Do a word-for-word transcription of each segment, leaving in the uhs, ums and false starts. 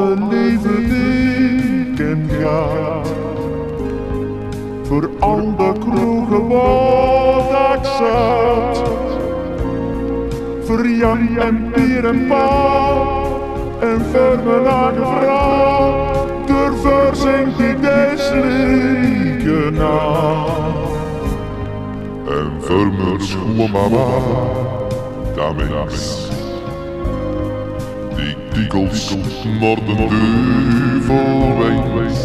alle leven die kent gaat. Voor al de kroegen wat ik zat. Voor Jan en Pier en Paul en voor mijn eigen vrouw. Daarvoor zingt ik deze liedje na. En voor mijn schoonmama, Damings. Die kiekels naar de duivel wijs.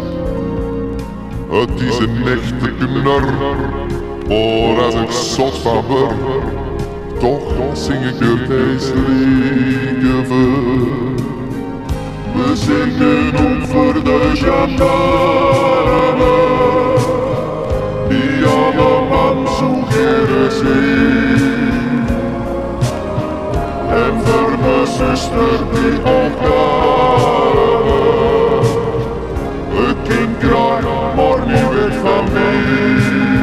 Het is een echte knor, maar als ik zot van word, toch zing ik er deze liedje voor. We zingen om voor de gendarmen, die allemaal zo geren zien. En voor mijn zuster die ook daar, het kind krijgt maar niet weg van mij.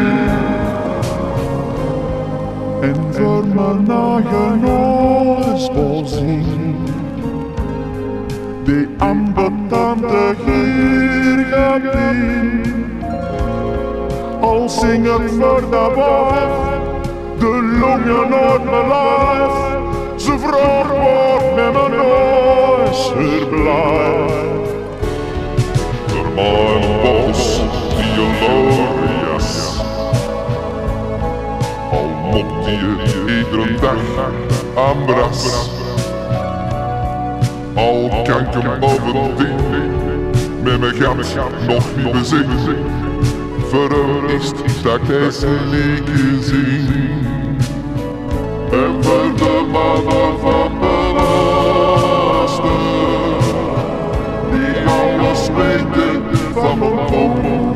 En voor mijn eigen oorspelzing, die ambetante hier gaat in. Al zing het voor de wijf, de longen uit mijn lijf. Ze vraagt wordt met mijn neus weer blij. Door mijn bos, die glorious. Al mopt die iedere dag aan bras. Al kan ik hem bovendien met mijn gat nog niet bezingen. Voor hem is dat ik deze liedje zing. En voor de mannen van mijn naasten, die alles weten van mijn boom.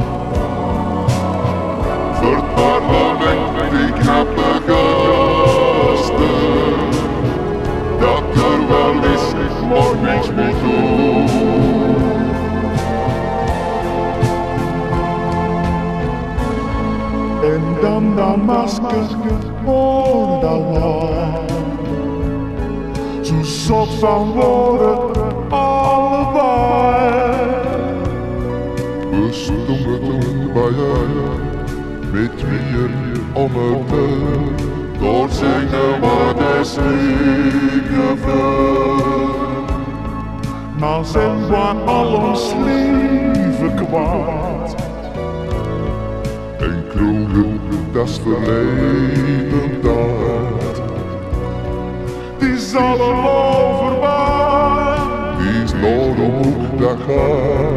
Voor het parlement, die knappe gasten, dat er wel is, maar niks moet doen. En dan dat masker voor dat waar. Zo zot van woorden allebei. We stonden toen bij jou, met wie onderweg. Door zingen we des liedje voor. Maar zijn we al ons leven kwaad. En kroegen, dat is verleden tijd. Die is allemaal voorbij. Die is nog een hoek dat gaat.